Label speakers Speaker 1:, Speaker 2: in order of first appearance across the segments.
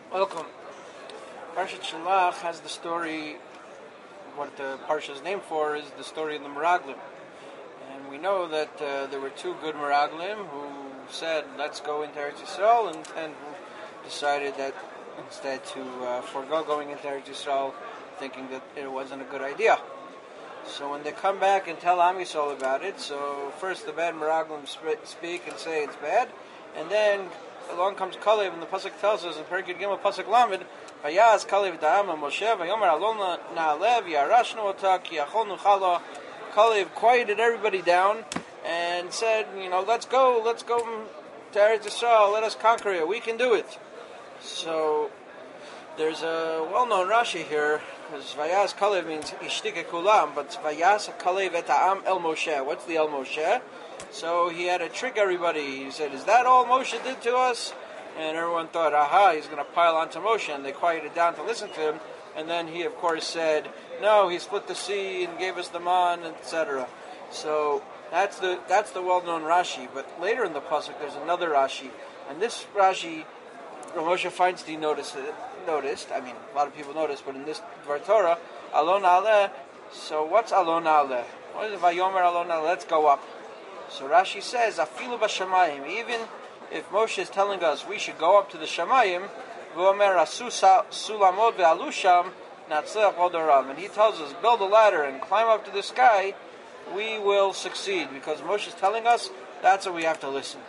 Speaker 1: Welcome. Parshat Shalach has the story, what the Parsha is named for is the story of the Meraglim. And we know that there were two good Meraglim who said, let's go into Eretz Yisrael, and who decided that instead to forego going into Eretz Yisrael, thinking that it wasn't a good idea. So when they come back and tell Am Yisrael about it, so first the bad Meraglim speak and say it's bad, and then along comes Kalev, and the pasuk tells us in Perikid Gimel pasuk Lamed, Vayaz Kalev da'am Moshe Vayomer Alon na'alev yarashnu ota ki achol nuchala. Kalev quieted everybody down and said, let's go to Eretz Yisrael, let us conquer it, we can do it. So there's a well-known Rashi here, because Vayaz Kalev means Ishtike Kulam, but Vayaz Kalev et ha'am el Moshe. What's the el Moshe? So he had to trick everybody. He said, is that all Moshe did to us? And everyone thought, aha, he's going to pile onto Moshe. And they quieted down to listen to him. And then he, of course, said, no, he split the sea and gave us the man, etc. So that's the well-known Rashi. But later in the pasuk, there's another Rashi. And this Rashi, Moshe Feinstein noticed. I mean, a lot of people noticed, but in this Dvar Torah, Alon Aleh. So what's Alon Aleh? What is Vayomer Alon Aleh? Let's go up. So Rashi says, Afilu b'shamayim, even if Moshe is telling us we should go up to the Shamayim, v'omer asu sulamot ve'alusham natzleach odoram, and he tells us, build a ladder and climb up to the sky, we will succeed, because Moshe is telling us that's what we have to listen.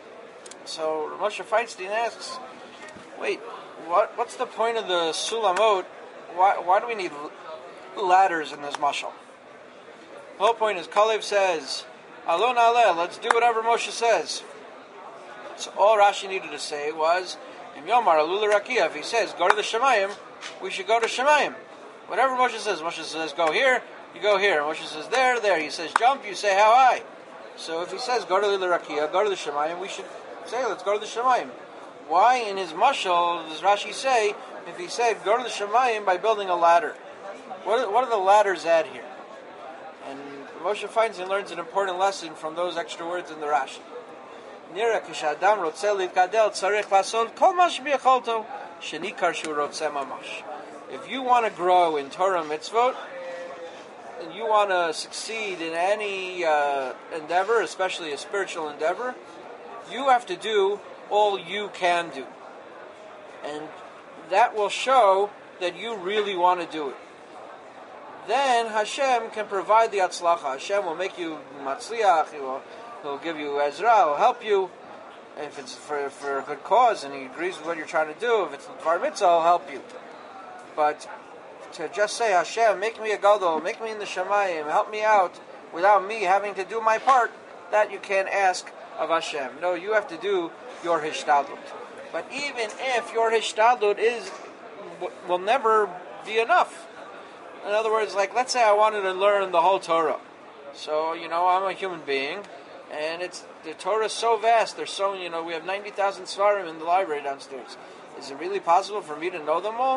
Speaker 1: So Moshe Feinstein asks, wait, what's the point of the sulamot? Why do we need ladders in this mashal? The whole point is, Kalev says, Alon Aleh, let's do whatever Moshe says. So all Rashi needed to say was, Im Yomar Alula Rakia, if he says, go to the Shemayim, we should go to Shemayim. Whatever Moshe says, go here, you go here. Moshe says, there. He says, jump, you say, how high? So if he says, go to the Rakia, go to the Shemayim, we should say, let's go to the Shemayim. Why in his mashal does Rashi say, if he said, go to the Shemayim by building a ladder? What are the ladders at here? And Moshe Feinstein learns an important lesson from those extra words in the Rashi. Nira kishadam rotzeh litkadel tzarich lasod kol ma shebiyacholto shenikar shu rotzeh mamash. If you want to grow in Torah mitzvot, and you want to succeed in any endeavor, especially a spiritual endeavor, you have to do all you can do. And that will show that you really want to do it. Then Hashem can provide the atzlacha. Hashem will make you matzliach. He'll give you Ezra. He'll help you if it's for a good cause and he agrees with what you're trying to do. If it's Bar Mitzvah, he'll help you. But to just say, Hashem, make me a gadol, make me in the Shemayim, help me out, without me having to do my part, that you can't ask of Hashem. No, you have to do your hishtadlut. But even if your hishtadlut will never be enough. In other words, like, let's say I wanted to learn the whole Torah. So, I'm a human being, and the Torah is so vast. There's so, we have 90,000 svarim in the library downstairs. Is it really possible for me to know them all?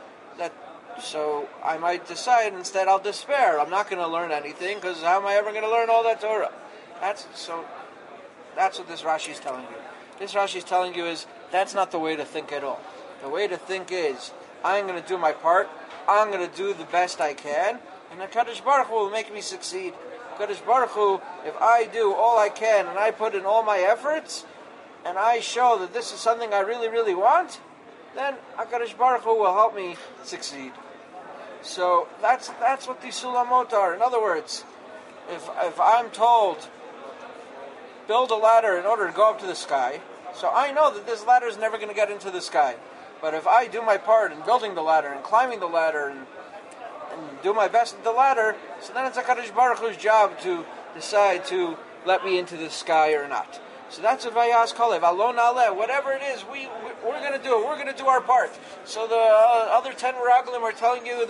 Speaker 1: So I might decide instead I'll despair. I'm not going to learn anything, because how am I ever going to learn all that Torah? That's what this Rashi is telling you. This Rashi is telling you is, that's not the way to think at all. The way to think is, I'm going to do my part, I'm going to do the best I can, and the Kadosh Baruch Hu will make me succeed. Kadosh Baruch Hu, if I do all I can, and I put in all my efforts, and I show that this is something I really, really want, then HaKadosh Baruch Hu will help me succeed. So that's what these sulamot are. In other words, if I'm told, build a ladder in order to go up to the sky, so I know that this ladder is never going to get into the sky. But if I do my part in building the ladder and climbing the ladder and do my best at the ladder, so then it's HaKadosh Baruch Hu's job to decide to let me into the sky or not. So that's what Vayaz Kalev, Alon Aleh, whatever it is, we're going to do it. We're going to do our part. So the other 10 Meraglim are telling you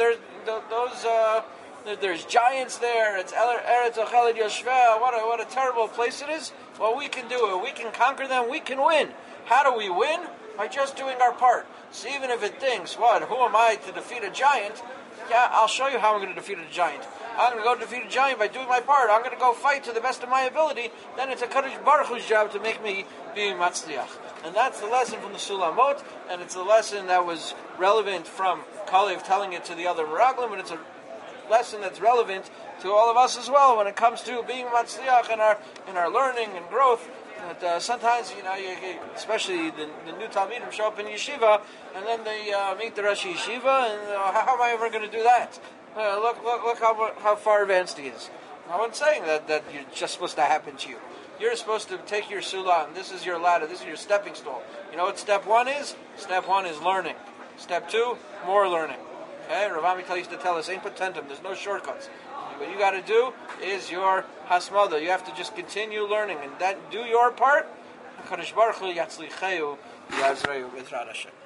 Speaker 1: there's giants there. It's Eretz Ocheled Yoshveh. What a terrible place it is. Well, we can do it. We can conquer them. We can win. How do we win? By just doing our part. So even if it thinks, who am I to defeat a giant? Yeah, I'll show you how I'm going to defeat a giant. I'm going to go defeat a giant by doing my part. I'm going to go fight to the best of my ability. Then it's a Kadosh Baruch Hu's job to make me be Matzliach. And that's the lesson from the Sulamot, and it's a lesson that was relevant from Kalev telling it to the other Meraglim, and it's a lesson that's relevant to all of us as well when it comes to being Matzliach in our learning and growth. That sometimes, especially the new Talmidim show up in yeshiva, and then they meet the Rosh Yeshiva, and how am I ever going to do that? Look how far advanced he is. No one's saying that you're just supposed to happen to you. You're supposed to take your sulam. This is your ladder. This is your stepping stool. You know what step 1 is? Step 1 is learning. Step 2, more learning. Okay, Rav Amital used to tell us, ain't potentum. There's no shortcuts. What you got to do is your hasmada. You have to just continue learning and that do your part. HaKadosh Baruch Hu yatzlichehu v'yazrehu b'ezrat Hashem.